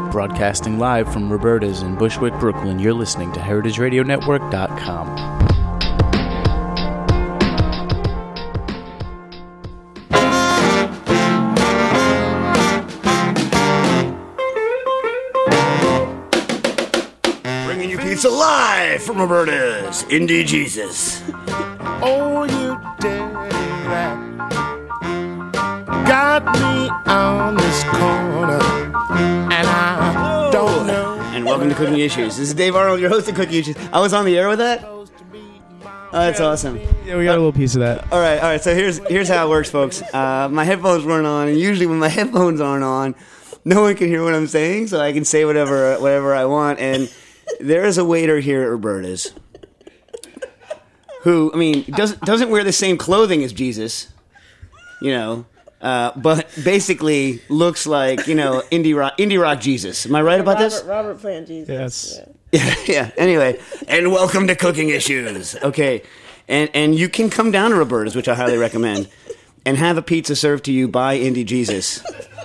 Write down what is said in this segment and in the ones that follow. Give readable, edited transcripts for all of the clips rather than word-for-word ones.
Broadcasting live from Roberta's in Bushwick, Brooklyn, you're listening to HeritageRadioNetwork.com. Bringing you pizza live from Roberta's, Indie Jesus. Oh, you did that. Got me on this corner, and I don't know. And welcome to Cooking Issues. This is Dave Arnold, your host of Cooking Issues. I was on the air with that? Oh, that's awesome. Yeah, we got a little piece of that. All right. So here's how it works, folks. My headphones weren't on, and usually when my headphones aren't on, no one can hear what I'm saying, so I can say whatever I want. And there is a waiter here at Roberta's who, I mean, doesn't wear the same clothing as Jesus, you know. But basically looks like, you know, indie rock Jesus. Am I right about this? Robert Plant Jesus. Yes. Yeah. Anyway, and welcome to Cooking Issues. Okay, and you can come down to Roberta's, which I highly recommend, and have a pizza served to you by Indie Jesus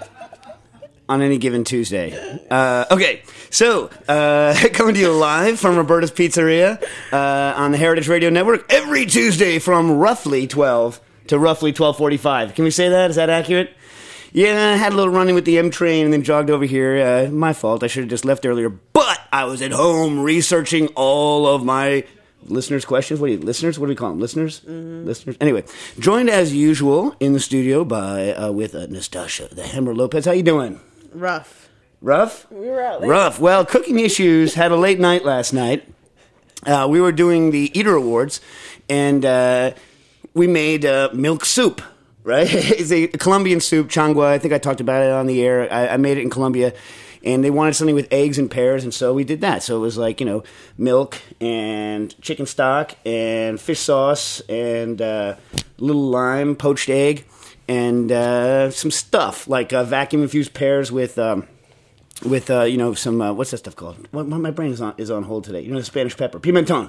on any given Tuesday. Okay, so coming to you live from Roberta's Pizzeria on the Heritage Radio Network every Tuesday from roughly 12 to roughly 12:45. Can we say that? Is that accurate? Yeah, I had a little running with the M train and then jogged over here. My fault. I should have just left earlier. But I was at home researching all of my listeners' questions. What do we call them? Listeners? Mm-hmm. Listeners? Anyway, joined as usual in the studio by with Nastasha, the Hammer Lopez. How you doing? Rough. Rough? We were out late. Rough. Well, Cooking Issues had a late night last night. We were doing the Eater Awards, and we made milk soup, right? It's a Colombian soup, changua. I think I talked about it on the air. I made it in Colombia, and they wanted something with eggs and pears, and so we did that. So it was like, you know, milk and chicken stock and fish sauce and a little lime, poached egg, and some stuff like vacuum-infused pears with you know, some, what's that stuff called? My brain is on hold today. You know, the Spanish pepper, pimenton.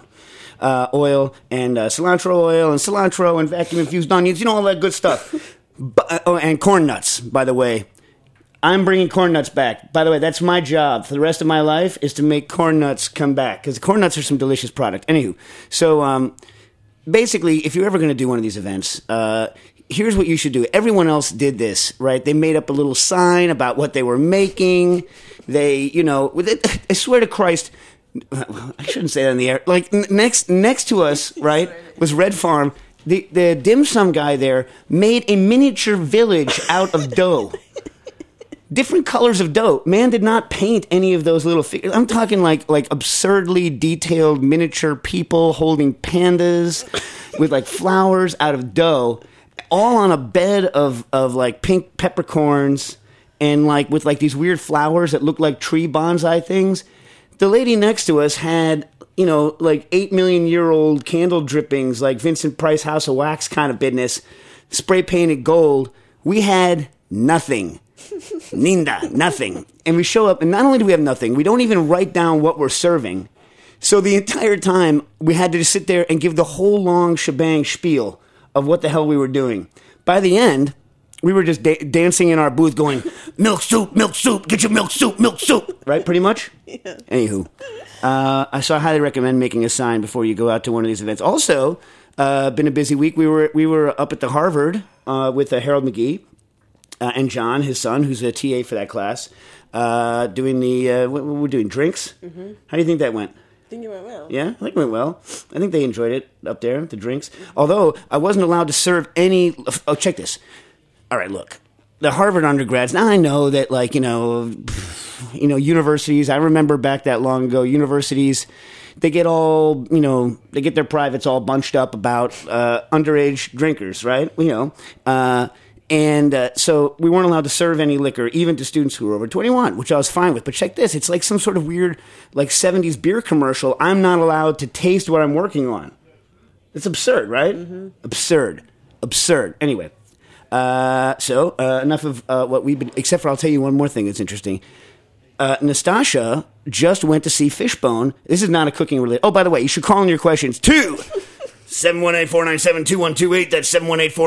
Oil and cilantro and vacuum-infused onions, you know, all that good stuff. And corn nuts, by the way. I'm bringing corn nuts back. By the way, that's my job for the rest of my life, is to make corn nuts come back, because corn nuts are some delicious product. Anywho, so basically, if you're ever going to do one of these events, here's what you should do. Everyone else did this, right? They made up a little sign about what they were making. They, you know, I swear to Christ, I shouldn't say that in the air. Like, next to us, right, was Red Farm. The dim sum guy there made a miniature village out of dough. Different colors of dough. Man did not paint any of those little figures. I'm talking like absurdly detailed miniature people holding pandas with like flowers out of dough, all on a bed of like pink peppercorns and like with like these weird flowers that look like tree bonsai things. The lady next to us had, you know, like 8 million-year-old candle drippings, like Vincent Price House of Wax kind of business, spray painted gold. We had nothing. Ninda, nothing. And we show up, and not only do we have nothing, we don't even write down what we're serving. So the entire time, we had to just sit there and give the whole long shebang spiel of what the hell we were doing. By the end, we were just dancing in our booth going, milk soup, get your milk soup, right, pretty much? Yeah. Anywho, so I highly recommend making a sign before you go out to one of these events. Also, been a busy week. We were up at the Harvard with Harold McGee and John, his son, who's a TA for that class, doing we're doing drinks. Mm-hmm. How do you think that went? I think it went well. Yeah, I think it went well. I think they enjoyed it up there, the drinks. Although I wasn't allowed to serve any. Oh, check this. All right, look, the Harvard undergrads, now I know that, like, you know, universities, I remember back that long ago, universities, they get all, you know, they get their privates all bunched up about underage drinkers, right? You know, so we weren't allowed to serve any liquor, even to students who were over 21, which I was fine with. But check this, it's like some sort of weird, like, 70s beer commercial. I'm not allowed to taste what I'm working on. It's absurd, right? Mm-hmm. Absurd. Anyway. So enough of what we've been... Except for, I'll tell you one more thing that's interesting. Nastasha just went to see Fishbone. This is not a cooking related... Oh, by the way, you should call in your questions to 718-497-2128. That's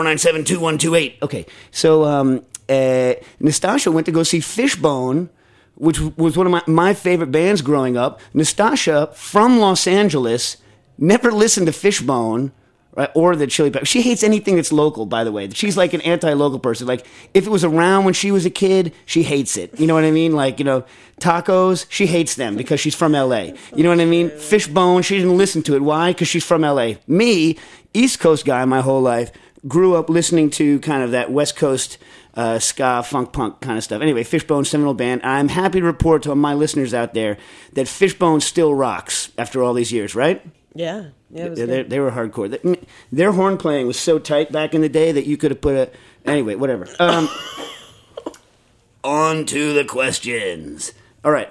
718-497-2128. Okay, so Nastasha went to go see Fishbone which was one of my favorite bands growing up. Nastasha, from Los Angeles, never listened to Fishbone, right, or the Chili Peppers. She hates anything that's local, by the way. She's like an anti-local person. Like, if it was around when she was a kid, she hates it. You know what I mean? Like, tacos, she hates them because she's from L.A. You know what I mean? Fishbone, she didn't listen to it. Why? Because she's from L.A. Me, East Coast guy my whole life, grew up listening to kind of that West Coast ska, funk, punk kind of stuff. Anyway, Fishbone, seminal band. I'm happy to report to my listeners out there that Fishbone still rocks after all these years, right? Yeah. Yeah, it was good. They were hardcore. Their horn playing was so tight back in the day that you could have put a... Anyway, whatever. On to the questions. All right.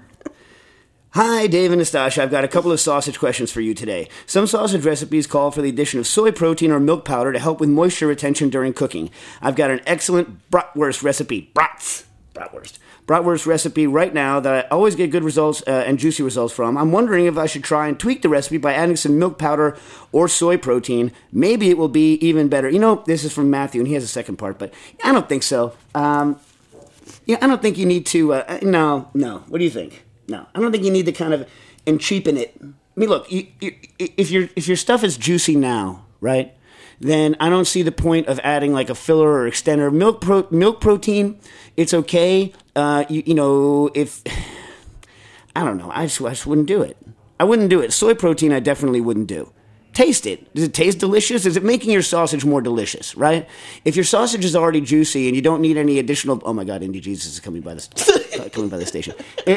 Hi, Dave and Nastasha. I've got a couple of sausage questions for you today. Some sausage recipes call for the addition of soy protein or milk powder to help with moisture retention during cooking. I've got an excellent bratwurst recipe. Bratwurst recipe right now that I always get good results and juicy results from. I'm wondering if I should try and tweak the recipe by adding some milk powder or soy protein. Maybe it will be even better. This is from Matthew, and he has a second part, but I don't think so. I don't think you need to... No. What do you think? No, I don't think you need to kind of and cheapen it. I mean, look, if your stuff is juicy now, right? Then I don't see the point of adding like a filler or extender. Milk protein, it's okay. If I don't know, I just wouldn't do it. I wouldn't do it. Soy protein, I definitely wouldn't do. Taste it. Does it taste delicious? Is it making your sausage more delicious, right? If your sausage is already juicy and you don't need any additional... Oh my God, Indie Jesus is coming by the station.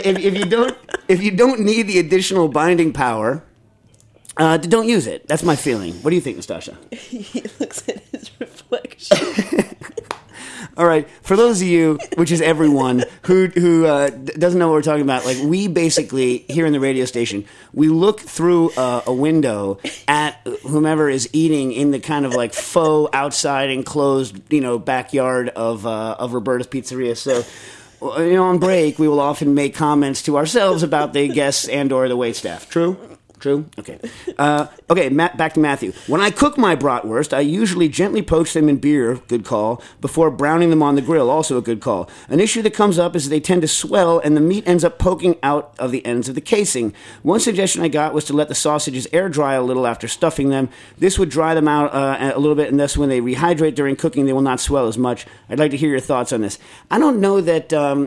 If you don't need the additional binding power, don't use it. That's my feeling. What do you think, Nastasha? He looks at his reflection. All right, for those of you, which is everyone, who doesn't know what we're talking about, like, we basically, here in the radio station, we look through a window at whomever is eating in the kind of like faux outside enclosed, backyard of Roberta's Pizzeria. So, on break, we will often make comments to ourselves about the guests and or the waitstaff. True? Okay. Back to Matthew. When I cook my bratwurst, I usually gently poach them in beer, good call, before browning them on the grill, also a good call. An issue that comes up is they tend to swell and the meat ends up poking out of the ends of the casing. One suggestion I got was to let the sausages air dry a little after stuffing them. This would dry them out a little bit, and thus when they rehydrate during cooking, they will not swell as much. I'd like to hear your thoughts on this. I don't know that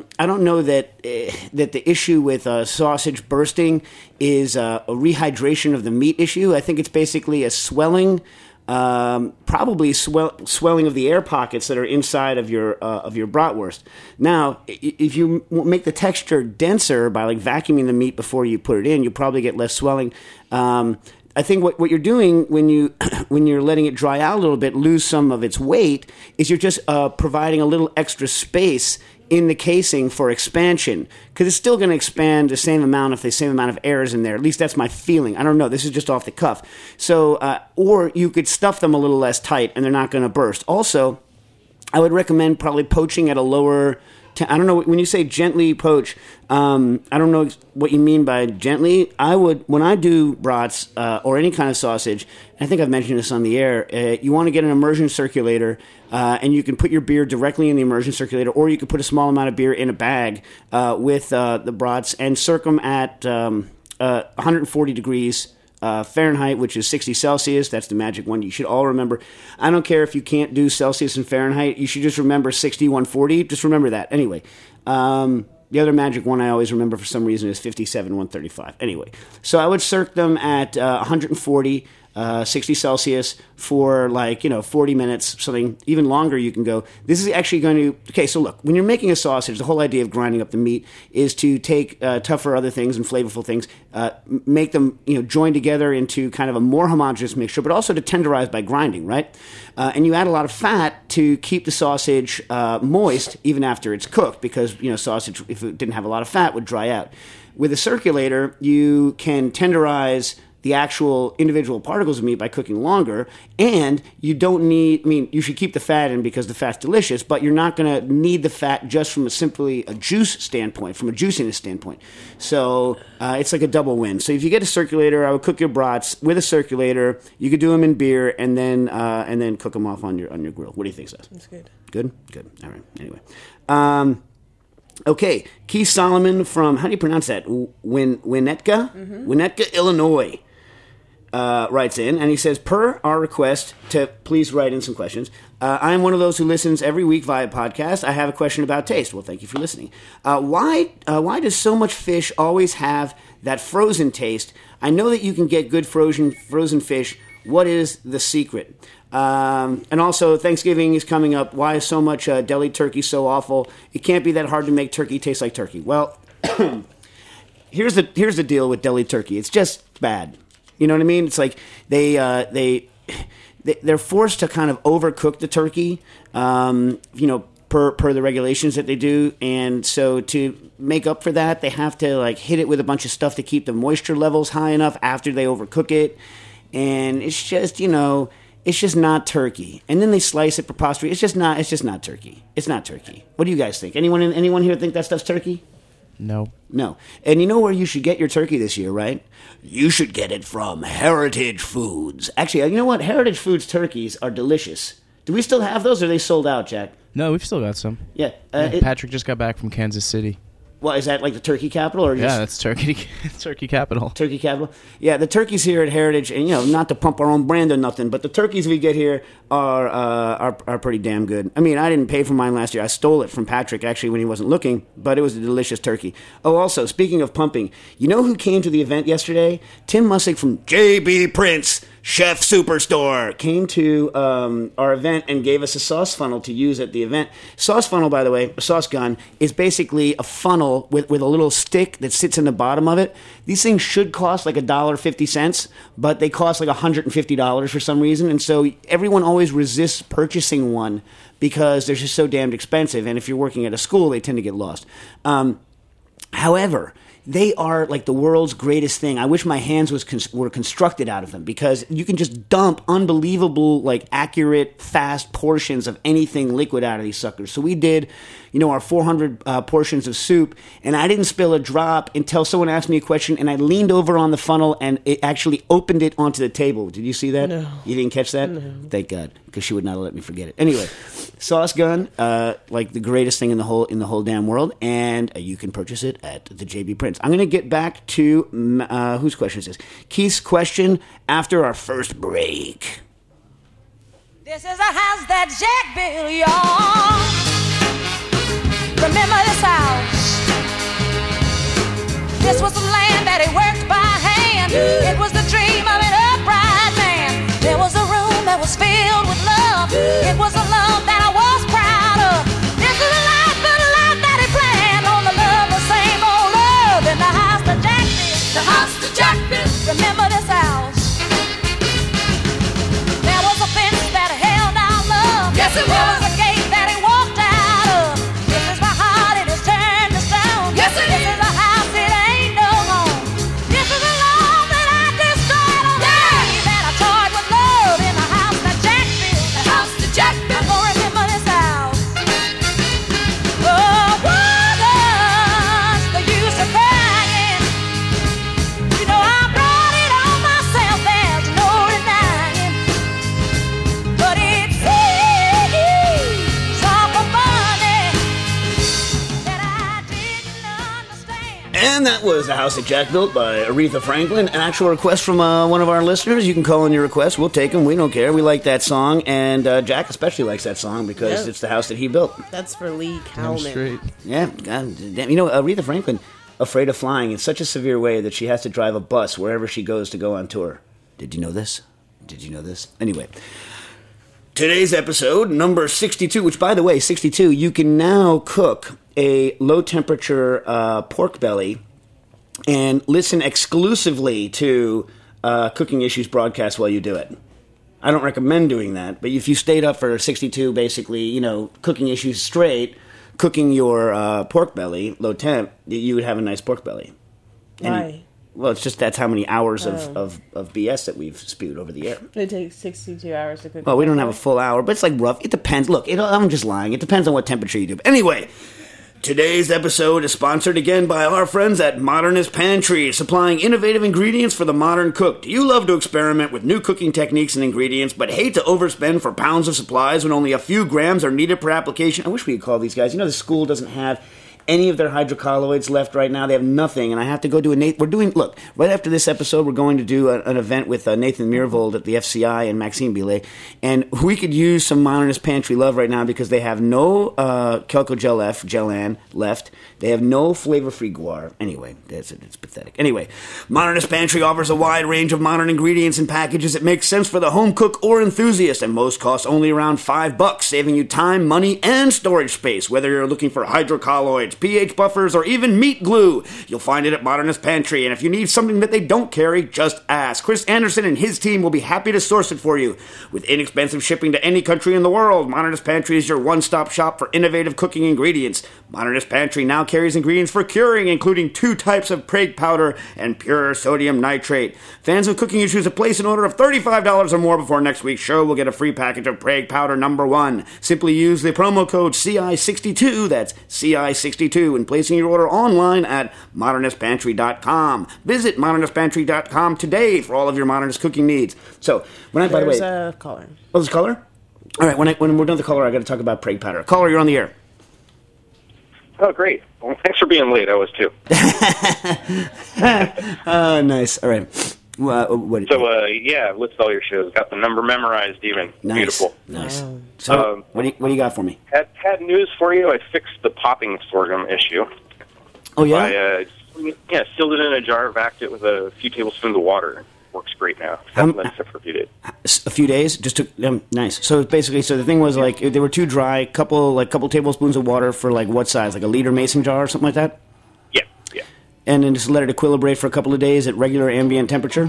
the issue with sausage bursting is a rehydration of the meat issue. I think it's basically a swelling, probably swelling of the air pockets that are inside of your bratwurst. Now, if you make the texture denser by like vacuuming the meat before you put it in, you'll probably get less swelling. I think what you're doing when you're letting it dry out a little bit, lose some of its weight, is you're just providing a little extra space in the casing for expansion, because it's still going to expand the same amount if the same amount of air is in there. At least that's my feeling. I don't know. This is just off the cuff. So, or you could stuff them a little less tight, and they're not going to burst. Also, I would recommend probably poaching at a lower... I don't know, when you say gently poach, I don't know what you mean by gently. When I do brats or any kind of sausage, I think I've mentioned this on the air, you want to get an immersion circulator, and you can put your beer directly in the immersion circulator, or you can put a small amount of beer in a bag with the brats and circ them at 140 degrees Fahrenheit, which is 60 Celsius. That's the magic one. You should all remember. I don't care if you can't do Celsius and Fahrenheit. You should just remember 60, 140. Just remember that. Anyway, the other magic one I always remember for some reason is 57, 135. Anyway, so I would circ them at 140, 60 Celsius for 40 minutes, something even longer you can go. This is actually going to... Okay, so look, when you're making a sausage, the whole idea of grinding up the meat is to take tougher other things and flavorful things, make them join together into kind of a more homogeneous mixture, but also to tenderize by grinding, right? And you add a lot of fat to keep the sausage moist even after it's cooked, because sausage, if it didn't have a lot of fat, would dry out. With a circulator, you can tenderize the actual individual particles of meat by cooking longer, and you don't need... you should keep the fat in because the fat's delicious, but you're not going to need the fat just from simply a juice standpoint, from a juiciness standpoint. So it's like a double win. So if you get a circulator, I would cook your brats with a circulator. You could do them in beer and then cook them off on your grill. What do you think, Seth? That's good. Good? Good. All right. Anyway. Okay, Keith Solomon from, how do you pronounce that? Winnetka? Winnetka, Illinois. Writes in, and he says, per our request to please write in some questions, I am one of those who listens every week via podcast. I have a question about taste. Well, thank you for listening. Why does so much fish always have that frozen taste? I know that you can get good frozen fish. What is the secret? And also, Thanksgiving is coming up. Why is so much deli turkey so awful? It can't be that hard to make turkey taste like turkey. Well, here's the deal with deli turkey. It's just bad. You know what I mean? It's like they're forced to kind of overcook the turkey, per the regulations that they do, and so to make up for that, they have to like hit it with a bunch of stuff to keep the moisture levels high enough after they overcook it, and it's just it's just not turkey. And then they slice it preposterously. It's just not turkey. It's not turkey. What do you guys think? Anyone here think that stuff's turkey? No. And you know where you should get your turkey this year, right? You should get it from Heritage Foods. Actually, you know what? Heritage Foods turkeys are delicious. Do we still have those, or are they sold out, Jack? No, we've still got some. Yeah. Patrick just got back from Kansas City. Well, is that like the turkey capital? Or yeah, that's turkey capital. Turkey capital? Yeah, the turkeys here at Heritage, and not to pump our own brand or nothing, but the turkeys we get here are pretty damn good. I mean, I didn't pay for mine last year. I stole it from Patrick, actually, when he wasn't looking, but it was a delicious turkey. Oh, also, speaking of pumping, you know who came to the event yesterday? Tim Mussick from J.B. Prince Chef Superstore came to our event and gave us a sauce funnel to use at the event. Sauce funnel, by the way, a sauce gun, is basically a funnel with a little stick that sits in the bottom of it. These things should cost like $1.50, but they cost like $150 for some reason, and so everyone always resists purchasing one because they're just so damned expensive, and if you're working at a school, they tend to get lost. However, they are like the world's greatest thing. I wish my hands were constructed out of them, because you can just dump unbelievable, like accurate, fast portions of anything liquid out of these suckers. So we did, our 400 portions of soup, and I didn't spill a drop until someone asked me a question, and I leaned over on the funnel, and it actually opened it onto the table. Did you see that? No. You didn't catch that? No. Thank God, because she would not have let me forget it. Anyway, sauce gun, like the greatest thing in the whole damn world, and you can purchase it at the J.B. Prince. I'm going to get back to whose question is this? Keith's question after our first break. This is a house that Jack built, y'all. Remember this house? This was the land that he worked by hand. It was the dream of an upright man. There was a room that was filled with love. It was a love that I was proud of. This is a life that he planned on the love, the same old love in the house that Jack built. The house that Jack built. Remember this house? There was a fence that held our love. Yes, it was. There was a gate that he walked out of. This is my heart, it is turned to stone. Yes, it is. This is a house, it ain't no home. This is a love that I destroyed on the day that I toyed with love in the house that Jack built. The house that Jack built. I'm gonna remember this house. Oh, brothers, the use of crying. I brought it on myself, there's no denying. But it seems awful funny that I didn't understand. And that was The House That Jack Built by Aretha Franklin. An actual request from one of our listeners. You can call in your request. We'll take them. We don't care. We like that song. And Jack especially likes that song because it's the house that he built. That's for Lee Damn Cowman. straight. Yeah. God damn. Aretha Franklin, afraid of flying in such a severe way that she has to drive a bus wherever she goes to go on tour. Did you know this? Anyway. Today's episode, number 62, which, by the way, 62, you can now cook a low-temperature pork belly and listen exclusively to Cooking Issues broadcast while you do it. I don't recommend doing that, but if you stayed up for 62, basically, Cooking Issues straight, cooking your pork belly, low temp, you would have a nice pork belly. Why? Well, it's just that's how many hours of BS that we've spewed over the air. It takes 62 hours to cook. Well, we don't have a full hour, but it's like rough. It depends. Look, I'm just lying. It depends on what temperature you do. But anyway, today's episode is sponsored again by our friends at Modernist Pantry, supplying innovative ingredients for the modern cook. Do you love to experiment with new cooking techniques and ingredients, but hate to overspend for pounds of supplies when only a few grams are needed per application? I wish we could call these guys. The school doesn't have any of their hydrocolloids left right now. They have nothing, and I have to go do look, right after this episode, we're going to do an event with Nathan Myhrvold at the FCI and Maxime Billet, and we could use some Modernist Pantry love right now because they have no Kelco Gelan left. They have no flavor-free guar. Anyway, it's pathetic. Anyway, Modernist Pantry offers a wide range of modern ingredients and packages that make sense for the home cook or enthusiast, and most cost only around $5, saving you time, money, and storage space. Whether you're looking for hydrocolloids, pH buffers, or even meat glue, you'll find it at Modernist Pantry. And if you need something that they don't carry, just ask. Chris Anderson and his team will be happy to source it for you. With inexpensive shipping to any country in the world, Modernist Pantry is your one-stop shop for innovative cooking ingredients. Modernist Pantry now carries ingredients for curing, including 2 types of Prague powder and pure sodium nitrate. Fans of cooking issues have placed an order of $35 or more before next week's show will get a free package of Prague powder number 1. Simply use the promo code CI62, that's CI62, when placing your order online at modernistpantry.com. Visit modernistpantry.com today for all of your Modernist cooking needs. So, by the way... There's a caller. Oh, there's a caller? All right, when we're done with the caller, I got to talk about Prague powder. Caller, you're on the air. Oh, great. Well, thanks for being late. I was too. Nice. All right. Yeah, I've listed all your shows. Got the number memorized even. Nice. Beautiful. Nice. So, what do you got for me? Had news for you. I fixed the popping sorghum issue. Oh, yeah? I sealed it in a jar, vacuumed it with a few tablespoons of water. Works great now. Let it for a few days. A few days? Just took nice. So basically, the thing was like they were too dry. Couple tablespoons of water for like what size? Like a liter mason jar or something like that. Yeah. And then just let it equilibrate for a couple of days at regular ambient temperature.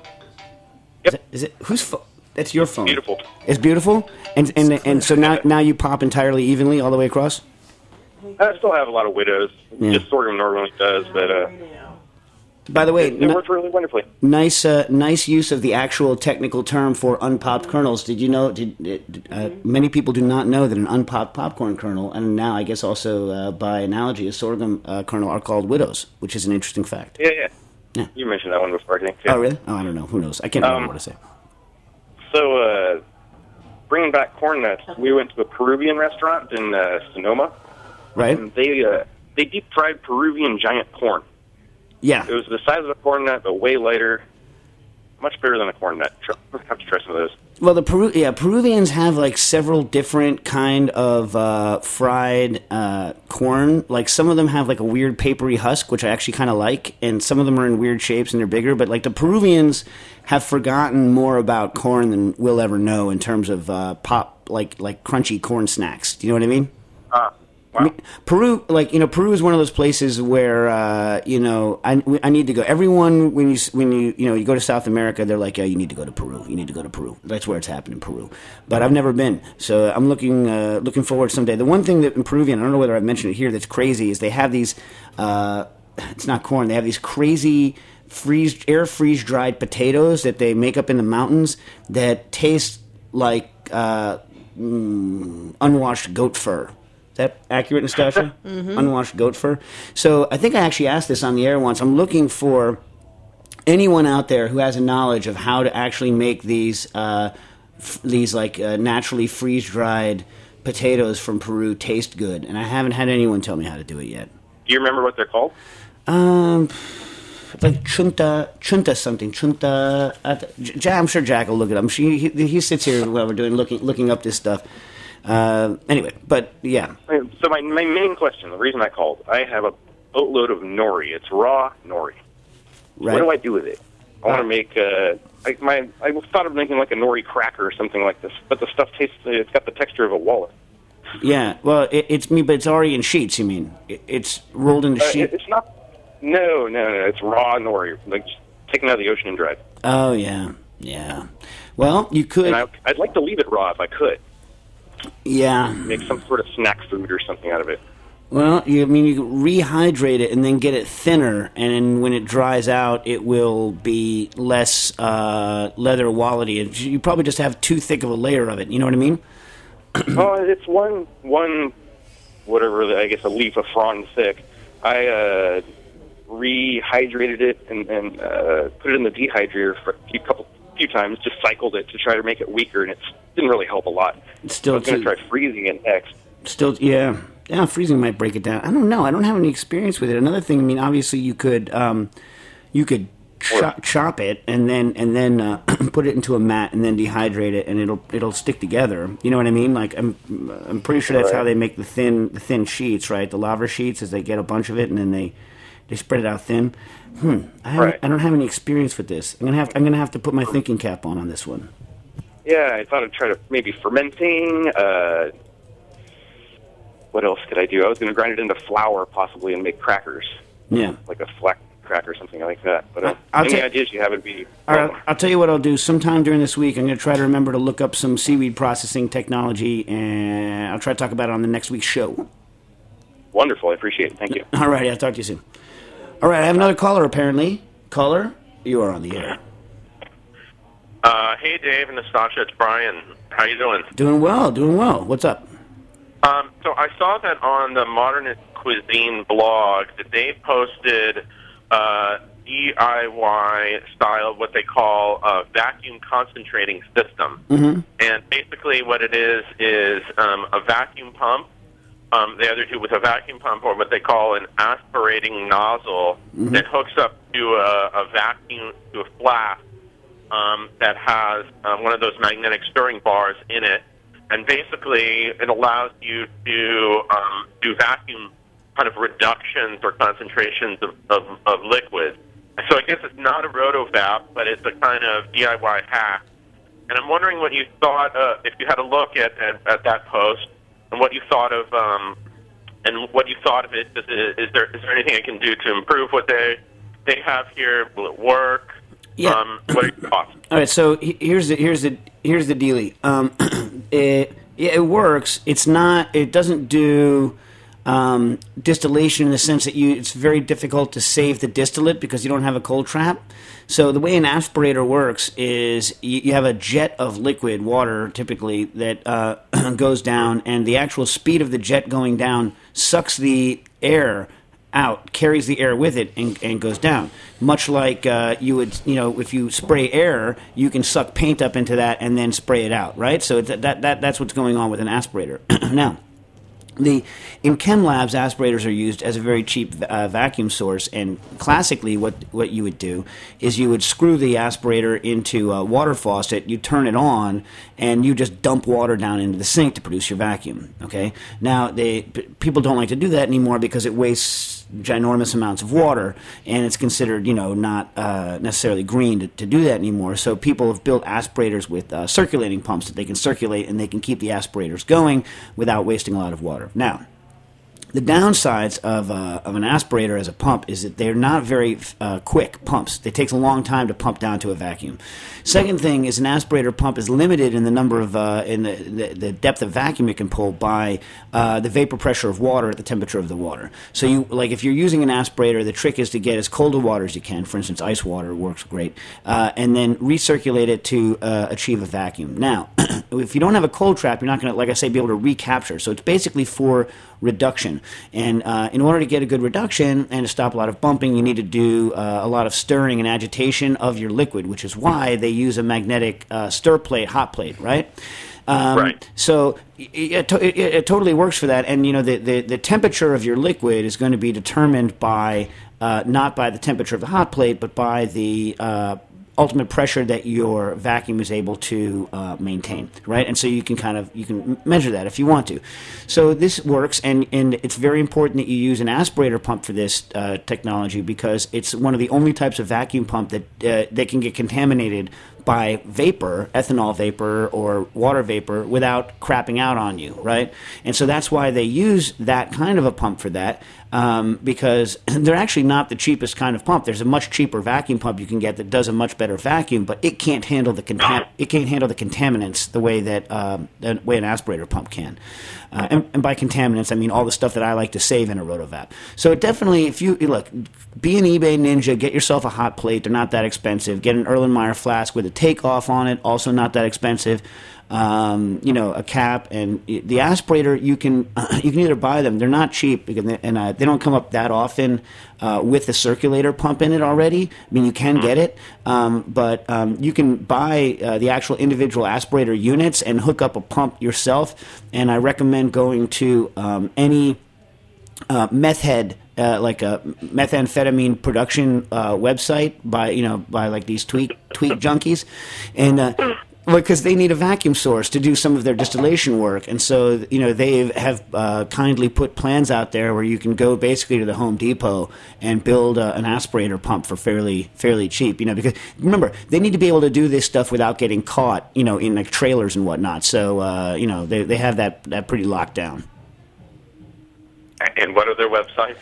Yep. Is it whose phone? That's your phone. Beautiful. It's beautiful. And so now you pop entirely evenly all the way across. I still have a lot of widows. Yeah. Just sorghum normally does, but. By the way, it worked really wonderfully. Nice use of the actual technical term for unpopped kernels. Did you know? Many people do not know that an unpopped popcorn kernel, and now I guess also by analogy, a sorghum kernel, are called widows, which is an interesting fact. Yeah. Yeah. You mentioned that one before, I think. Yeah. Oh, really? Oh, I don't know. Who knows? I can't remember what to say. So, bringing back corn nuts, we went to a Peruvian restaurant in Sonoma. Right. And they deep fried Peruvian giant corn. Yeah. It was the size of a corn nut, but way lighter. Much bigger than a corn nut. I have to try some of those. Well, Peruvians have like several different kind of fried corn. Like some of them have like a weird papery husk, which I actually kind of like, and some of them are in weird shapes and they're bigger. But like the Peruvians have forgotten more about corn than we'll ever know in terms of pop like crunchy corn snacks. Do you know what I mean? Wow. I mean, Peru, Peru is one of those places where, I need to go. Everyone, when you go to South America, they're like, you need to go to Peru. You need to go to Peru. That's where it's happening, Peru. But I've never been, so I'm looking forward someday. The one thing that in Peruvian, I don't know whether I've mentioned it here, that's crazy is they have these, it's not corn, they have these crazy air freeze-dried potatoes that they make up in the mountains that taste like unwashed goat fur. Is that accurate, Nastasha? Mm-hmm. Unwashed goat fur. So I think I actually asked this on the air once. I'm looking for anyone out there who has a knowledge of how to actually make these naturally freeze-dried potatoes from Peru taste good, and I haven't had anyone tell me how to do it yet. Do you remember what they're called? Like chunta something. I'm sure Jack will look it up. He sits here while we're looking up this stuff. Anyway, but yeah. So my main question, the reason I called, I have a boatload of nori. It's raw nori. Right. What do I do with it? I want to make I thought of making like a nori cracker or something like this, but the stuff it's got the texture of a wallet. Yeah, well, but it's already in sheets. You mean it's rolled into sheets? It's not. No. It's raw nori, like just taken out of the ocean and dried. Oh yeah. Well, you could. And I'd like to leave it raw if I could. Yeah. Make some sort of snack food or something out of it. Well, you rehydrate it and then get it thinner, and when it dries out, it will be less leather wallety. You probably just have too thick of a layer of it. You know what I mean? Oh, it's one whatever, I guess a leaf of frond thick. I rehydrated it and put it in the dehydrator for a few times, just cycled it to try to make it weaker, and it didn't really help a lot. It's still I was going to try freezing it next. Still, yeah. freezing might break it down. I don't know. I don't have any experience with it. Another thing, I mean, obviously you could chop it and then put it into a mat and then dehydrate it, and it'll stick together. You know what I mean? Like I'm pretty sure that's how they make the thin sheets, right? The lava sheets, is they get a bunch of it and then they spread it out thin. I don't have any experience with this. I'm gonna have to put my thinking cap on this one. Yeah, I thought I'd try to maybe fermenting. What else could I do? I was going to grind it into flour possibly and make crackers. Yeah, like a flax cracker or something like that. But I'll any ideas you have would be... All right, I'll tell you what I'll do. Sometime during this week, I'm going to try to remember to look up some seaweed processing technology, and I'll try to talk about it on the next week's show. Wonderful. I appreciate it. Thank you. All righty. I'll talk to you soon. All right. I have another caller, apparently. Caller, you are on the air. Hey, Dave and Nastasha. It's Brian. How you doing? Doing well. What's up? So I saw that on the Modern Cuisine blog that they posted DIY style, what they call a vacuum concentrating system. Mm-hmm. And basically what it is a vacuum pump. They either do with a vacuum pump or what they call an aspirating nozzle that hooks up to a vacuum, to a flask that has one of those magnetic stirring bars in it. And basically, it allows you to do vacuum kind of reductions or concentrations of liquid. So I guess it's not a rotovap, but it's a kind of DIY hack. And I'm wondering what you thought, if you had a look at that post, and what you thought of it. Is there anything I can do to improve what they have here? Will it work? Yeah. What are your thoughts? All right. So here's the dealie. It works. It's not. It doesn't do distillation in the sense that it's very difficult to save the distillate because you don't have a cold trap. So the way an aspirator works is you have a jet of liquid water typically that goes down, and the actual speed of the jet going down sucks the air out, carries the air with it, and goes down. Much like you would, if you spray air, you can suck paint up into that and then spray it out, right? So that's what's going on with an aspirator. Now, in chem labs, aspirators are used as a very cheap vacuum source, and classically what you would do is you would screw the aspirator into a water faucet, you turn it on, and you just dump water down into the sink to produce your vacuum, okay? Now, people don't like to do that anymore because it wastes ginormous amounts of water, and it's considered, not necessarily green to do that anymore. So people have built aspirators with circulating pumps that they can circulate, and they can keep the aspirators going without wasting a lot of water. Now, the downsides of an aspirator as a pump is that they're not very quick pumps. It takes a long time to pump down to a vacuum. Second thing is an aspirator pump is limited in the number of in the depth of vacuum it can pull by the vapor pressure of water at the temperature of the water. So if you're using an aspirator, the trick is to get as cold a water as you can. For instance, ice water works great, and then recirculate it to achieve a vacuum. Now, if you don't have a cold trap, you're not going to, like I say, be able to recapture. So it's basically for reduction. And in order to get a good reduction and to stop a lot of bumping, you need to do a lot of stirring and agitation of your liquid, which is why they use a magnetic stir plate, hot plate, right? Right. So it totally works for that. And, the temperature of your liquid is going to be determined by not by the temperature of the hot plate, but by the ultimate pressure that your vacuum is able to maintain, right? And so you can measure that if you want to. So this works, and it's very important that you use an aspirator pump for this technology because it's one of the only types of vacuum pump that can get contaminated by vapor, ethanol vapor or water vapor, without crapping out on you, right? And so that's why they use that kind of a pump for that, because they're actually not the cheapest kind of pump. There's a much cheaper vacuum pump you can get that does a much better vacuum, but it can't handle the contaminants the way that an aspirator pump can. And by contaminants, I mean all the stuff that I like to save in a rotovap. So definitely, if you look, be an eBay ninja, get yourself a hot plate. They're not that expensive. Get an Erlenmeyer flask with a takeoff on it, also not that expensive. A cap, and the aspirator you can either buy them. They're not cheap, and they don't come up that often with the circulator pump in it already. I mean, you can get it, but you can buy the actual individual aspirator units and hook up a pump yourself. And I recommend going to any meth head, like a methamphetamine production website by like these tweak junkies, and because they need a vacuum source to do some of their distillation work, and so they have kindly put plans out there where you can go basically to the Home Depot and build an aspirator pump for fairly cheap. Because remember, they need to be able to do this stuff without getting caught, in like trailers and whatnot. So they have that pretty locked down. And what are their websites?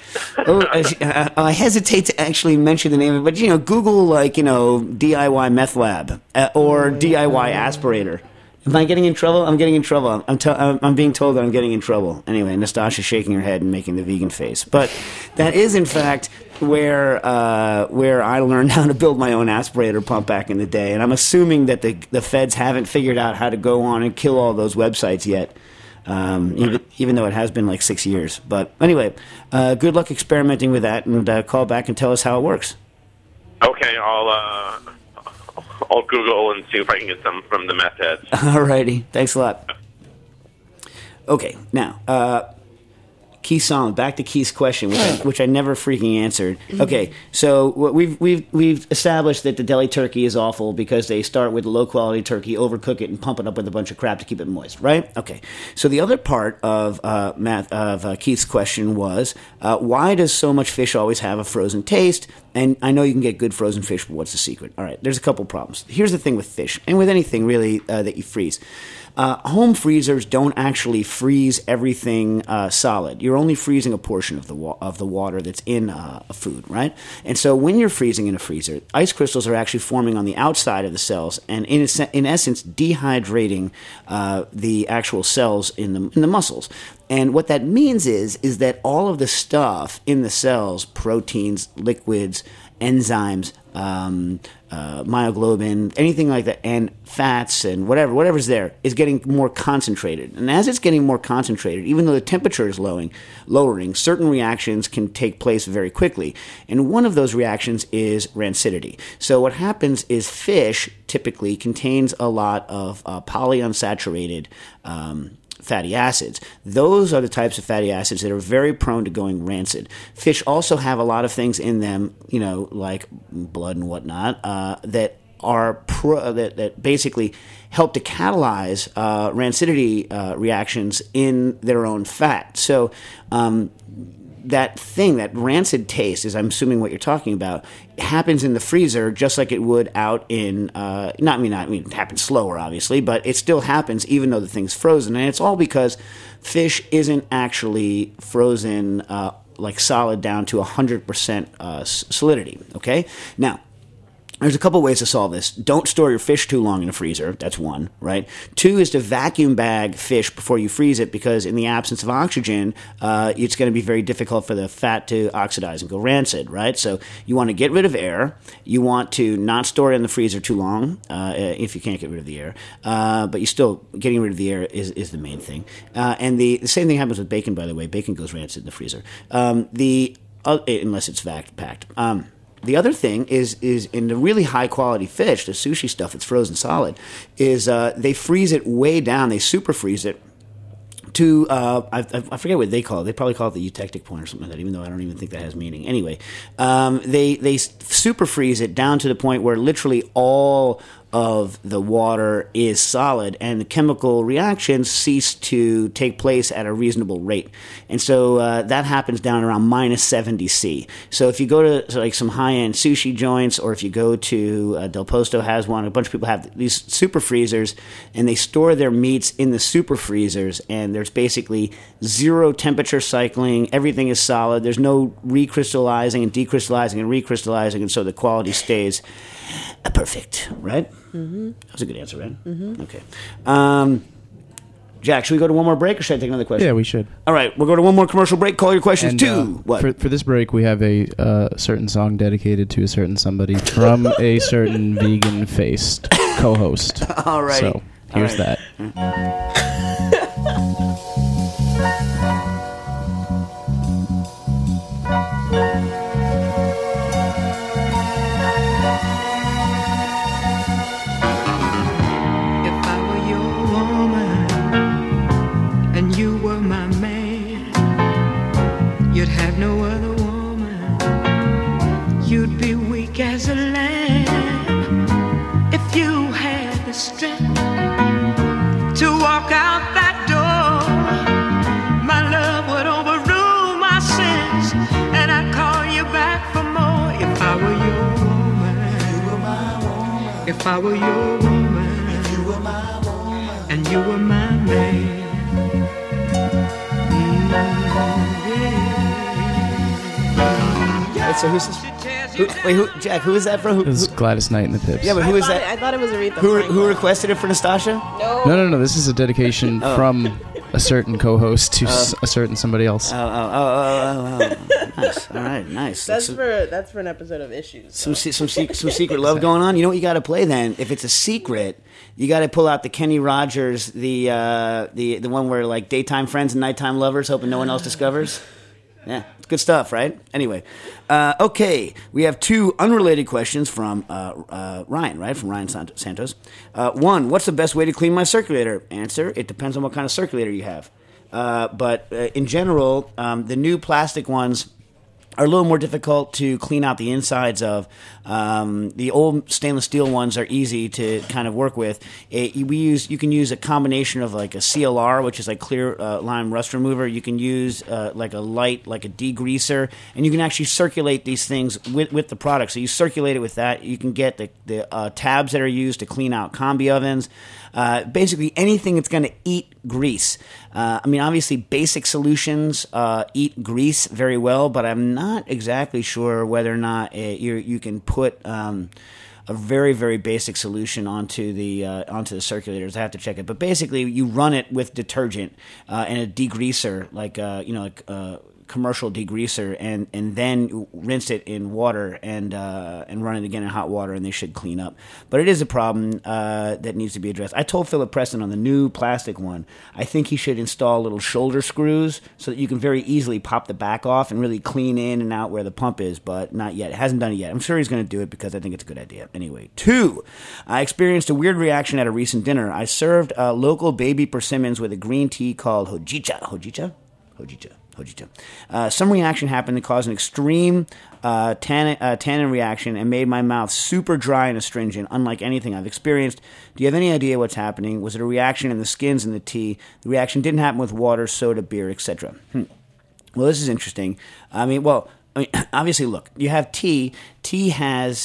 I hesitate to actually mention the name of it, but Google DIY meth lab or DIY aspirator. Am I getting in trouble? I'm getting in trouble. I'm being told that I'm getting in trouble. Anyway, Nastasha's shaking her head and making the vegan face. But that is, in fact, where I learned how to build my own aspirator pump back in the day. And I'm assuming that the feds haven't figured out how to go on and kill all those websites yet. Even though it has been like 6 years. But anyway, good luck experimenting with that, and call back and tell us how it works. Okay, I'll Google and see if I can get some from the meth heads. All righty. Thanks a lot. Okay, now, Keith Solomon, back to Keith's question, which I never freaking answered. Okay, so we've established that the deli turkey is awful because they start with low quality turkey, overcook it, and pump it up with a bunch of crap to keep it moist, right? Okay. So the other part of Keith's question was, why does so much fish always have a frozen taste? And I know you can get good frozen fish, but what's the secret? All right, there's a couple problems. Here's the thing with fish, and with anything really that you freeze. Home freezers don't actually freeze everything solid. You're only freezing a portion of the water that's in a food, right? And so when you're freezing in a freezer, ice crystals are actually forming on the outside of the cells, and in essence dehydrating the actual cells in the muscles. And what that means is that all of the stuff in the cells, proteins, liquids, enzymes, myoglobin, anything like that, and fats and whatever's there is getting more concentrated. And as it's getting more concentrated, even though the temperature is lowering, certain reactions can take place very quickly. And one of those reactions is rancidity. So what happens is fish typically contains a lot of polyunsaturated fatty acids. Those are the types of fatty acids that are very prone to going rancid. Fish also have a lot of things in them, like blood and whatnot, that are that basically help to catalyze rancidity reactions in their own fat. So that thing, that rancid taste, is I'm assuming what you're talking about, happens in the freezer just like it would out in, it happens slower, obviously, but it still happens even though the thing's frozen. And it's all because fish isn't actually frozen like solid down to 100% solidity, okay? Now, there's a couple ways to solve this. Don't store your fish too long in a freezer. That's one, right? Two is to vacuum bag fish before you freeze it, because in the absence of oxygen, it's going to be very difficult for the fat to oxidize and go rancid, right? So you want to get rid of air. You want to not store it in the freezer too long if you can't get rid of the air. But you still, getting rid of the air is the main thing. And the same thing happens with bacon, by the way. Bacon goes rancid in the freezer. Unless it's packed. The other thing is in the really high quality fish, the sushi stuff that's frozen solid, is they freeze it way down. They super freeze it to I forget what they call it. They probably call it the eutectic point or something like that, even though I don't even think that has meaning. Anyway, they super freeze it down to the point where literally all of the water is solid, and the chemical reactions cease to take place at a reasonable rate. And so that happens down around minus 70 C. So if you go to like some high-end sushi joints, or if you go to Del Posto has one, a bunch of people have these super freezers, and they store their meats in the super freezers, and there's basically zero temperature cycling. Everything is solid. There's no recrystallizing and decrystallizing and recrystallizing, and so the quality stays perfect, right? Mm-hmm. That was a good answer, right? Mm-hmm. Okay. Jack, should we go to one more break, or should I take another question? Yeah, we should. All right, we'll go to one more commercial break. Call your questions and, what? For this break, we have a certain song dedicated to a certain somebody from a certain vegan-faced co-host. All right. So here's that. you'd have no other woman. You'd be weak as a lamb if you had the strength to walk out that door. My love would overrule my sins, and I'd call you back for more if I were your woman. You were my woman. If I were your woman. If you were my woman. And you were my man. Wait, so who's this? Jack, who is that from? It was Gladys Knight and the Pips. Yeah, but who is that? I thought it was Aretha Who Franklin. requested it for Nastasha? No. This is a dedication from a certain co-host to a certain somebody else. Oh. Nice. All right, nice. That's for an episode of Issues. Some secret love going on. You know what you got to play then? If it's a secret, you got to pull out the Kenny Rogers, the one where like daytime friends and nighttime lovers, hoping no one else discovers. Yeah, it's good stuff, right? Anyway, okay, we have two unrelated questions from Ryan, right? From Ryan Santos. One, what's the best way to clean my circulator? Answer, it depends on what kind of circulator you have. But in general, the new plastic ones are a little more difficult to clean out the insides of. The old stainless steel ones are easy to kind of work with. You can use a combination of like a CLR, which is like clear lime rust remover. You can use like a light, like a degreaser, and you can actually circulate these things with the product. So you circulate it with that. You can get the tabs that are used to clean out combi ovens. Basically anything that's going to eat grease. I mean, obviously basic solutions eat grease very well, but I'm not exactly sure whether or not you can put a very, very basic solution onto the circulators. I have to check it. But basically you run it with detergent and a degreaser, like commercial degreaser, and then rinse it in water and run it again in hot water, and they should clean up. But it is a problem that needs to be addressed. I told Philip Preston on the new plastic one, I think he should install little shoulder screws so that you can very easily pop the back off and really clean in and out where the pump is, but not yet. It hasn't done it yet. I'm sure he's going to do it because I think it's a good idea. Anyway, 2, I experienced a weird reaction at a recent dinner. I served local baby persimmons with a green tea called hojicha. Some reaction happened that caused an extreme tannin reaction and made my mouth super dry and astringent, unlike anything I've experienced. Do you have any idea what's happening? Was it a reaction in the skins in the tea? The reaction didn't happen with water, soda, beer, etc. Well, this is interesting. I mean, obviously, look, you have tea. Tea has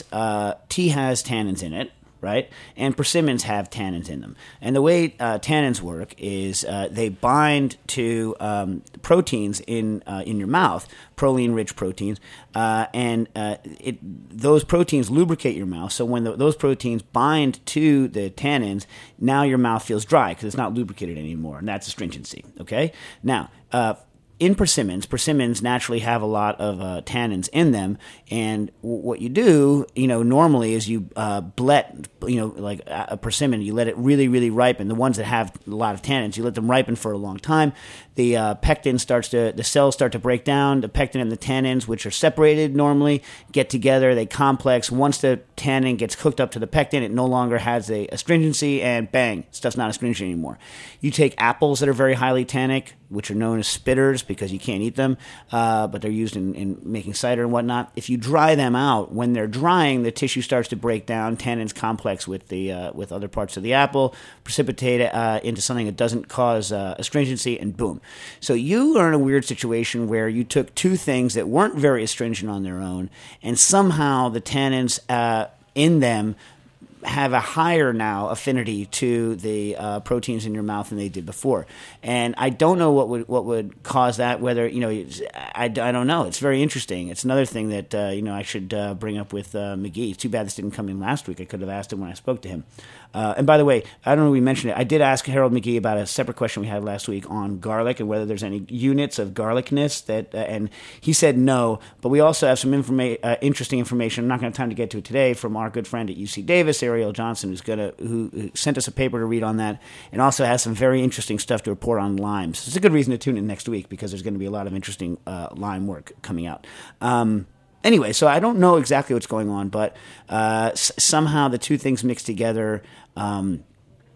tannins in it. Right? And persimmons have tannins in them. And the way tannins work is they bind to proteins in your mouth, proline-rich proteins, and those proteins lubricate your mouth. So when those proteins bind to the tannins, now your mouth feels dry because it's not lubricated anymore, and that's astringency. Okay? Now, in persimmons naturally have a lot of tannins in them, and what you do, normally is you blet, like a persimmon, you let it really, really ripen. The ones that have a lot of tannins, you let them ripen for a long time. The the cells start to break down. The pectin and the tannins, which are separated normally, get together. They complex. Once the tannin gets hooked up to the pectin, it no longer has a astringency, and bang, stuff's not astringent anymore. You take apples that are very highly tannic, which are known as spitters because you can't eat them, but they're used in making cider and whatnot. If you dry them out, when they're drying, the tissue starts to break down. Tannins complex with with other parts of the apple, precipitate into something that doesn't cause astringency, and boom. So you are in a weird situation where you took two things that weren't very astringent on their own, and somehow the tannins in them have a higher now affinity to the proteins in your mouth than they did before. And I don't know what would cause that, whether, I don't know. It's very interesting. It's another thing that, I should bring up with McGee. It's too bad this didn't come in last week. I could have asked him when I spoke to him. And by the way, I don't know if we mentioned it. I did ask Harold McGee about a separate question we had last week on garlic and whether there's any units of garlicness and he said no. But we also have some interesting information. I'm not going to have time to get to it today from our good friend at UC Davis, Ariel Johnson, who sent us a paper to read on that, and also has some very interesting stuff to report on limes. So it's a good reason to tune in next week because there's going to be a lot of interesting lime work coming out. Anyway, so I don't know exactly what's going on, but somehow the two things mixed together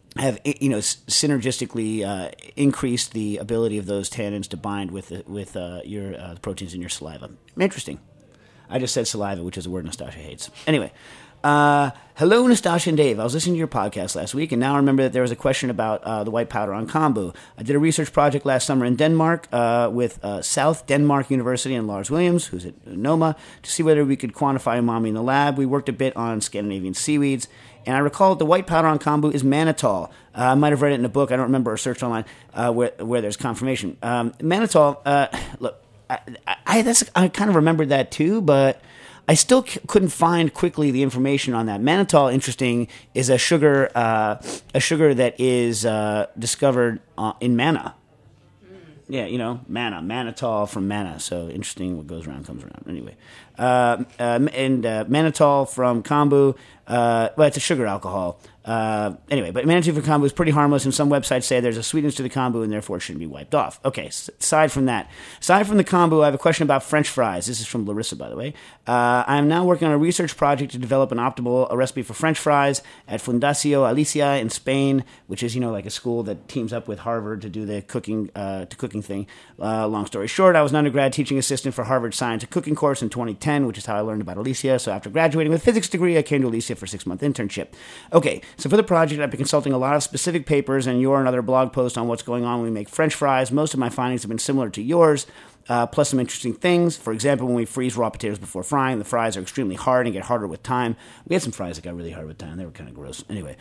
have synergistically increased the ability of those tannins to bind with your proteins in your saliva. Interesting. I just said saliva, which is a word Nastasha hates. Anyway, hello, Nastasha and Dave. I was listening to your podcast last week, and now I remember that there was a question about the white powder on kombu. I did a research project last summer in Denmark with South Denmark University and Lars Williams, who's at NOMA, to see whether we could quantify umami in the lab. We worked a bit on Scandinavian seaweeds, and I recall that the white powder on kombu is mannitol. I might have read it in a book. I don't remember, or searched online where there's confirmation. Mannitol, look, I kind of remembered that too, but I still couldn't find quickly the information on that. Mannitol, interesting, is a sugar that is discovered in manna. Yeah, manna, mannitol from manna. So interesting, what goes around comes around. Anyway, and mannitol from kombu. Well, it's a sugar alcohol. Anyway, but mannitol from kombu is pretty harmless, and some websites say there's a sweetness to the kombu and therefore it shouldn't be wiped off. Okay, aside from the kombu, I have a question about French fries. This is from Larissa, by the way. I am now working on a research project to develop an optimal recipe for French fries at Fundació Alicia in Spain, which is, like a school that teams up with Harvard to do the cooking thing. Long story short, I was an undergrad teaching assistant for Harvard Science and Cooking course in 2010, which is how I learned about Alicia. So after graduating with a physics degree, I came to Alicia for a 6-month internship. Okay, so for the project, I've been consulting a lot of specific papers and your and other blog posts on what's going on when we make French fries. Most of my findings have been similar to yours, plus some interesting things. For example, when we freeze raw potatoes before frying, the fries are extremely hard and get harder with time. We had some fries that got really hard with time. They were kind of gross. Anyway,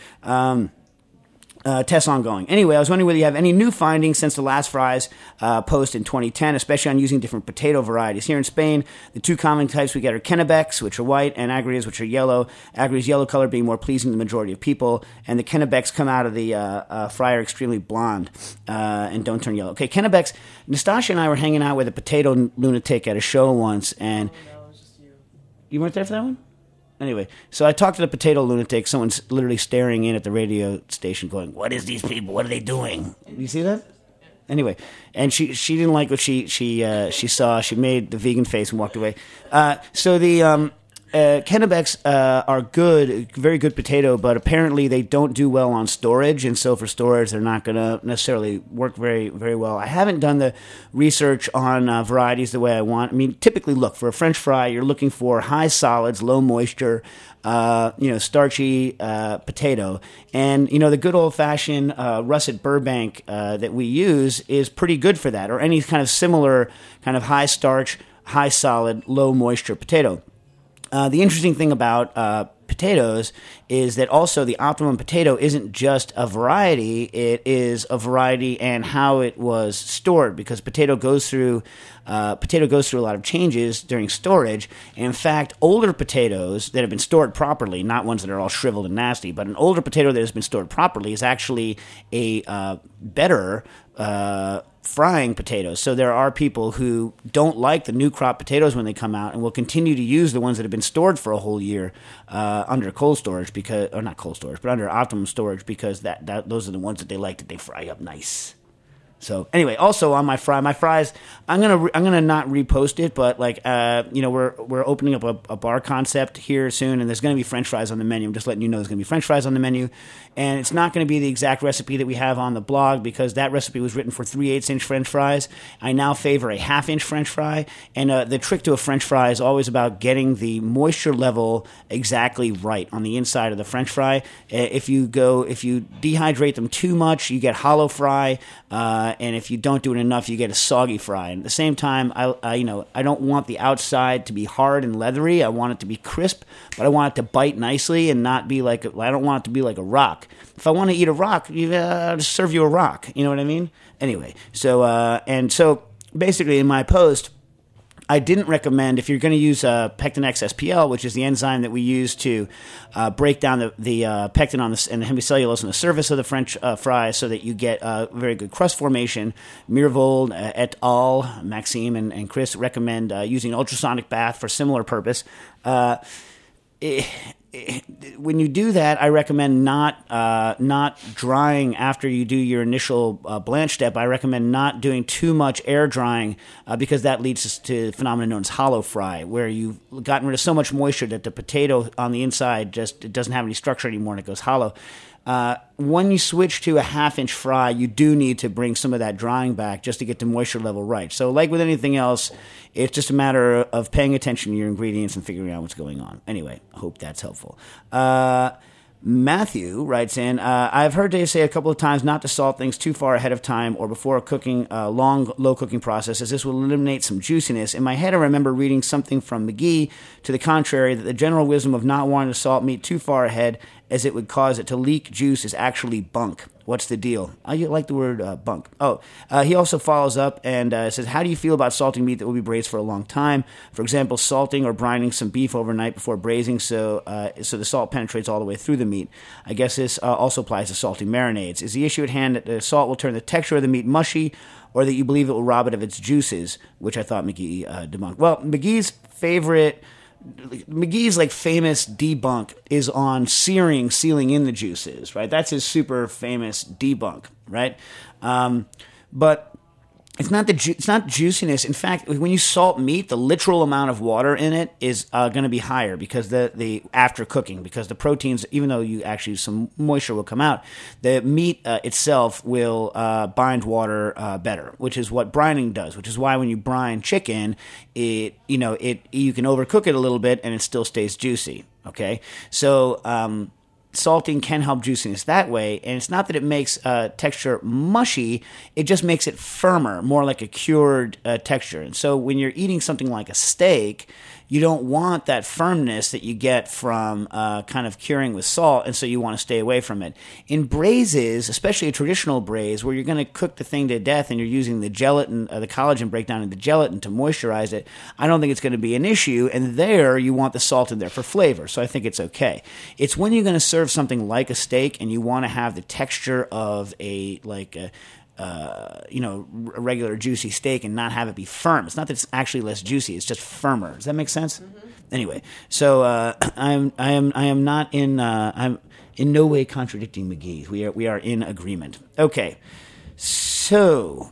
tests ongoing. Anyway, I was wondering whether you have any new findings since the last fries post in 2010, especially on using different potato varieties. Here in Spain, the two common types we get are Kennebecs, which are white, and Agrias, which are yellow. Agrias' yellow color being more pleasing to the majority of people, and the Kennebecs come out of the fryer extremely blonde and don't turn yellow. Okay, Kennebecs. Nastasha and I were hanging out with a potato lunatic at a show once, and you weren't there for that one? Anyway, so I talked to the potato lunatic. Someone's literally staring in at the radio station going, what is these people? What are they doing? You see that? Anyway, and she didn't like what she saw. She made the vegan face and walked away. So the Kennebecs are good, very good potato, but apparently they don't do well on storage, and so for storage they're not going to necessarily work very, very well. I haven't done the research on varieties the way I want. I mean, typically, look, for a French fry, you're looking for high solids, low moisture, starchy potato. And, the good old-fashioned russet Burbank that we use is pretty good for that, or any kind of similar kind of high starch, high solid, low moisture potato. The interesting thing about potatoes is that also the optimum potato isn't just a variety, it is a variety and how it was stored, because potato goes through a lot of changes during storage. And in fact, older potatoes that have been stored properly, not ones that are all shriveled and nasty, but an older potato that has been stored properly is actually a better frying potatoes. So there are people who don't like the new crop potatoes when they come out and will continue to use the ones that have been stored for a whole year under cold storage, because, or not cold storage, but under optimum storage, because that those are the ones that they like, that they fry up nice. So anyway, also on my fries, I'm gonna not repost it, but we're opening up a bar concept here soon, and there's gonna be French fries on the menu. I'm just letting you know there's gonna be French fries on the menu, and it's not gonna be the exact recipe that we have on the blog, because that recipe was written for 3/8-inch French fries. I now favor a 1/2-inch French fry, and the trick to a French fry is always about getting the moisture level exactly right on the inside of the French fry. If you dehydrate them too much, you get hollow fry. And if you don't do it enough, you get a soggy fry. And at the same time, I don't want the outside to be hard and leathery. I want it to be crisp, but I want it to bite nicely and not be like I don't want it to be like a rock. If I want to eat a rock, I'll just serve you a rock. You know what I mean? Anyway, so basically in my post, I didn't recommend, if you're going to use Pectin X SPL, which is the enzyme that we use to break down the pectin and the hemicellulose on the surface of the French fry so that you get very good crust formation. Mirvold et al., Maxime and Chris recommend using an ultrasonic bath for similar purpose. When you do that, I recommend not drying after you do your initial blanch step. I recommend not doing too much air drying because that leads to a phenomenon known as hollow fry, where you've gotten rid of so much moisture that the potato on the inside just it doesn't have any structure anymore and it goes hollow. When you switch to a half-inch fry, you do need to bring some of that drying back just to get the moisture level right. So like with anything else, it's just a matter of paying attention to your ingredients and figuring out what's going on. Anyway, I hope that's helpful. Matthew writes in, I've heard Dave say a couple of times not to salt things too far ahead of time or before a cooking, long, low cooking process, as this will eliminate some juiciness. In my head, I remember reading something from McGee to the contrary, that the general wisdom of not wanting to salt meat too far ahead as it would cause it to leak juice is actually bunk. What's the deal? I like the word bunk. He also follows up and says, how do you feel about salting meat that will be braised for a long time? For example, salting or brining some beef overnight before braising so the salt penetrates all the way through the meat. I guess this also applies to salty marinades. Is the issue at hand that the salt will turn the texture of the meat mushy, or that you believe it will rob it of its juices, which I thought McGee debunked? Well, McGee's like famous debunk is on sealing in the juices, right? That's his super famous debunk, right? But it's not it's not juiciness. In fact, when you salt meat, the literal amount of water in it is going to be higher because the after cooking, because the proteins, even though you actually some moisture will come out, the meat itself will bind water better, which is what brining does. Which is why when you brine chicken, you can overcook it a little bit and it still stays juicy. Okay, so. Salting can help juiciness that way, and it's not that it makes texture mushy, it just makes it firmer, more like a cured texture. And so when you're eating something like a steak, you don't want that firmness that you get from kind of curing with salt, and so you want to stay away from it. In braises, especially a traditional braise, where you're going to cook the thing to death and you're using the gelatin, the collagen breakdown in the gelatin to moisturize it, I don't think it's going to be an issue, and there you want the salt in there for flavor, so I think it's okay. It's when you're going to serve something like a steak and you want to have the texture of a regular juicy steak and not have it be firm. It's not that it's actually less juicy; it's just firmer. Does that make sense? Mm-hmm. Anyway, so I'm in no way contradicting McGee. We are in agreement. Okay, so.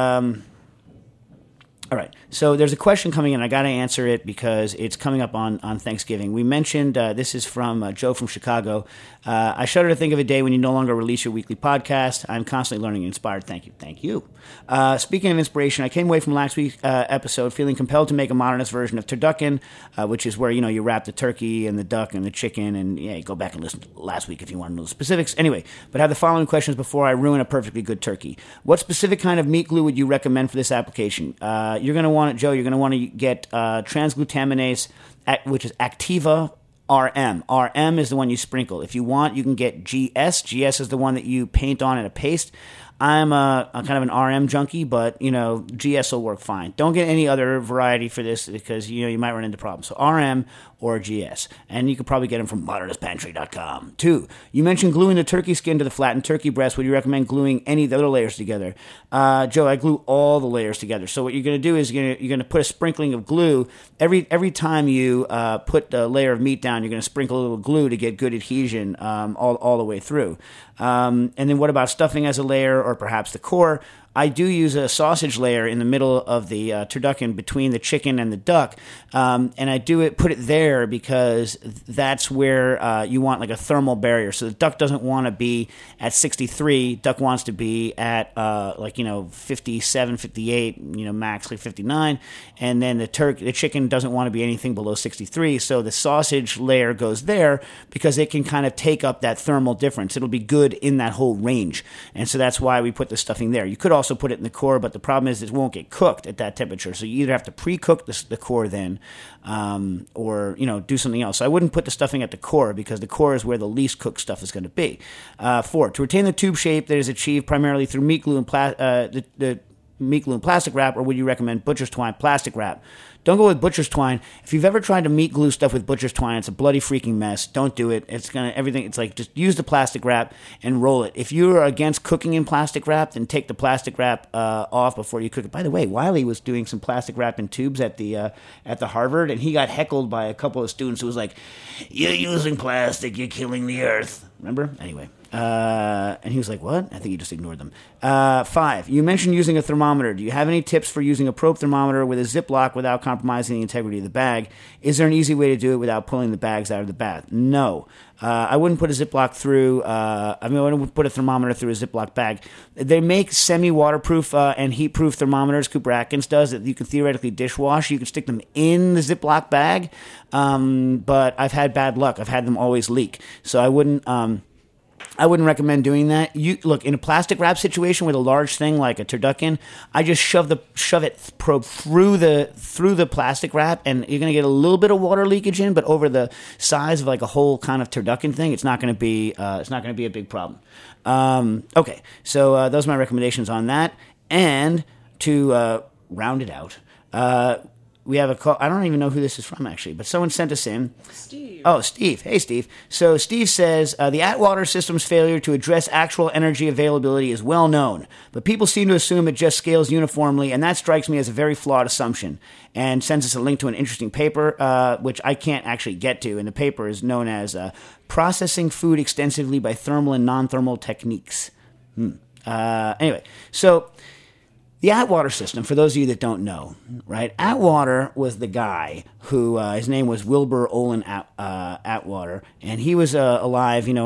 All right, so there's a question coming in. I got to answer it because it's coming up on Thanksgiving. We mentioned, this is from Joe from Chicago. I shudder to think of a day when you no longer release your weekly podcast. I'm constantly learning and inspired. Thank you. Thank you. Speaking of inspiration, I came away from last week's episode feeling compelled to make a modernist version of turducken, which is where, you wrap the turkey and the duck and the chicken, and go back and listen to last week if you want to know the specifics. Anyway, but I have the following questions before I ruin a perfectly good turkey. What specific kind of meat glue would you recommend for this application? You're going to want it, Joe. You're going to want to get transglutaminase, which is Activa RM. RM is the one you sprinkle. If you want, you can get GS. GS is the one that you paint on in a paste. I'm a kind of an RM junkie, but, GS will work fine. Don't get any other variety for this because, you might run into problems. So RM or GS. And you could probably get them from modernistpantry.com. 2, you mentioned gluing the turkey skin to the flattened turkey breast. Would you recommend gluing any of the other layers together? Joe, I glue all the layers together. So what you're going to do is you're going to put a sprinkling of glue. Every time you put a layer of meat down, you're going to sprinkle a little glue to get good adhesion all the way through. And then what about stuffing as a layer or perhaps the core? I do use a sausage layer in the middle of the turducken between the chicken and the duck, and I put it there because that's where you want like a thermal barrier. So the duck doesn't want to be at 63. Duck wants to be at 57, 58, max like 59, and then the chicken doesn't want to be anything below 63. So the sausage layer goes there because it can kind of take up that thermal difference. It'll be good in that whole range, and so that's why we put the stuffing there. You could also put it in the core, but the problem is it won't get cooked at that temperature. So you either have to pre-cook the core then, or do something else. So I wouldn't put the stuffing at the core because the core is where the least cooked stuff is going to be. 4, to retain the tube shape that is achieved primarily through meat glue and the meat glue and plastic wrap, or would you recommend butcher's twine plastic wrap? Don't go with butcher's twine. If you've ever tried to meat glue stuff with butcher's twine, it's a bloody freaking mess. Don't do it. It's like just use the plastic wrap and roll it. If you're against cooking in plastic wrap, then take the plastic wrap off before you cook it. By the way, Wiley was doing some plastic wrap in tubes at the Harvard, and he got heckled by a couple of students who was like, "You're using plastic. You're killing the earth." Remember? Anyway, And he was like, what? I think he just ignored them. 5, you mentioned using a thermometer. Do you have any tips for using a probe thermometer with a Ziploc without compromising the integrity of the bag? Is there an easy way to do it without pulling the bags out of the bath? No. I wouldn't put a Ziploc through, I wouldn't put a thermometer through a Ziploc bag. They make semi-waterproof and heat-proof thermometers, Cooper Atkins does, that you can theoretically dishwash. You can stick them in the Ziploc bag, but I've had bad luck. I've had them always leak. So I wouldn't recommend doing that. Look, in a plastic wrap situation with a large thing like a turducken, I just shove it probe through the plastic wrap, and you're going to get a little bit of water leakage in, but over the size of like a whole kind of turducken thing, it's not going to be a big problem. Okay, so those are my recommendations on that. And to round it out, we have a call. I don't even know who this is from, actually, but someone sent us in. Steve. Oh, Steve. Hey, Steve. So Steve says, the Atwater system's failure to address actual energy availability is well known, but people seem to assume it just scales uniformly, and that strikes me as a very flawed assumption, and sends us a link to an interesting paper, which I can't actually get to, and the paper is known as Processing Food Extensively by Thermal and Non-Thermal Techniques. Anyway, so the Atwater system, for those of you that don't know, right? Atwater was the guy who his name was Wilbur Olin Atwater, and he was alive, he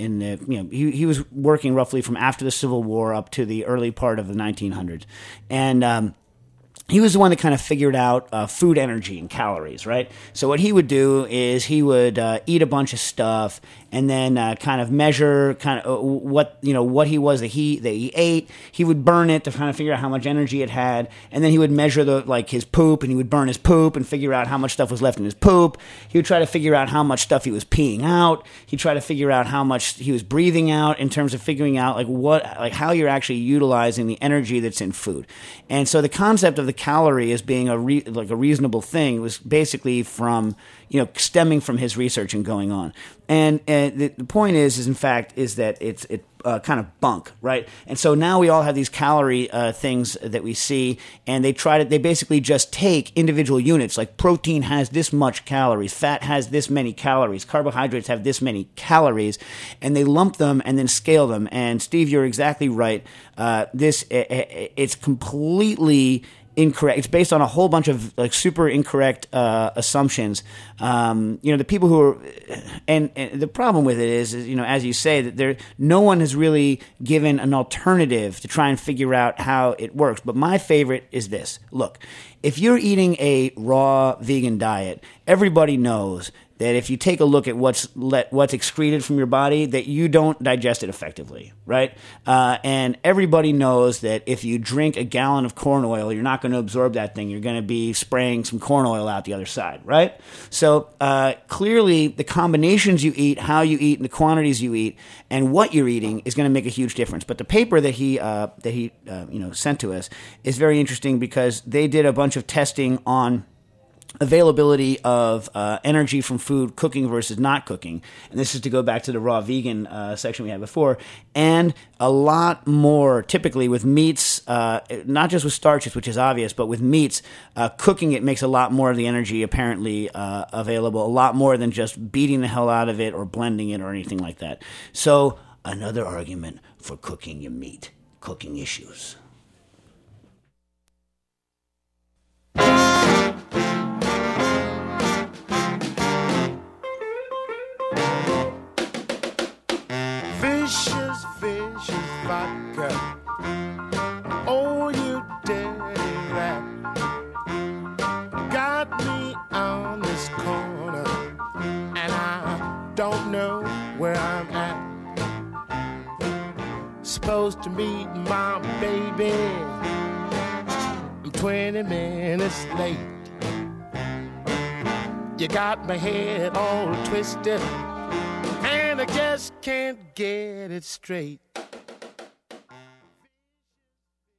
was working roughly from after the Civil War up to the early part of the 1900s, and he was the one that kind of figured out food energy and calories, right? So what he would do is he would eat a bunch of stuff and then kind of measure what he was that he ate. He would burn it to kind of figure out how much energy it had, and then he would measure his poop, and he would burn his poop and figure out how much stuff was left in his poop. He would try to figure out how much stuff he was peeing out. He'd try to figure out how much he was breathing out in terms of figuring out how you're actually utilizing the energy that's in food. And so the concept of the calorie as being a reasonable thing was basically from stemming from his research and going on. And the point is in fact that it's kind of bunk, right? And so now we all have these calorie things that we see, and they basically just take individual units, like protein has this much calories, fat has this many calories, carbohydrates have this many calories, and they lump them and then scale them. And Steve, you're exactly right. It's completely incorrect. It's based on a whole bunch of super incorrect assumptions. The people who are, and the problem with it is as you say, that no one has really given an alternative to try and figure out how it works. But my favorite is this. Look, if you're eating a raw vegan diet, everybody knows that if you take a look at what's excreted from your body, that you don't digest it effectively, right? And everybody knows that if you drink a gallon of corn oil, you're not going to absorb that thing. You're going to be spraying some corn oil out the other side, right? So clearly, the combinations you eat, how you eat, and the quantities you eat, and what you're eating is going to make a huge difference. But the paper that he sent to us is very interesting because they did a bunch of testing on availability of energy from food, cooking versus not cooking. And this is to go back to the raw vegan section we had before. And a lot more, typically with meats, not just with starches, which is obvious, but with meats, cooking it makes a lot more of the energy apparently available, a lot more than just beating the hell out of it or blending it or anything like that. So another argument for cooking your meat, cooking issues. Vicious vodka. Oh, you dirty rat. Got me on this corner, and I don't know where I'm at. Supposed to meet my baby. I'm 20 minutes late. You got my head all twisted, and I just can't get it straight.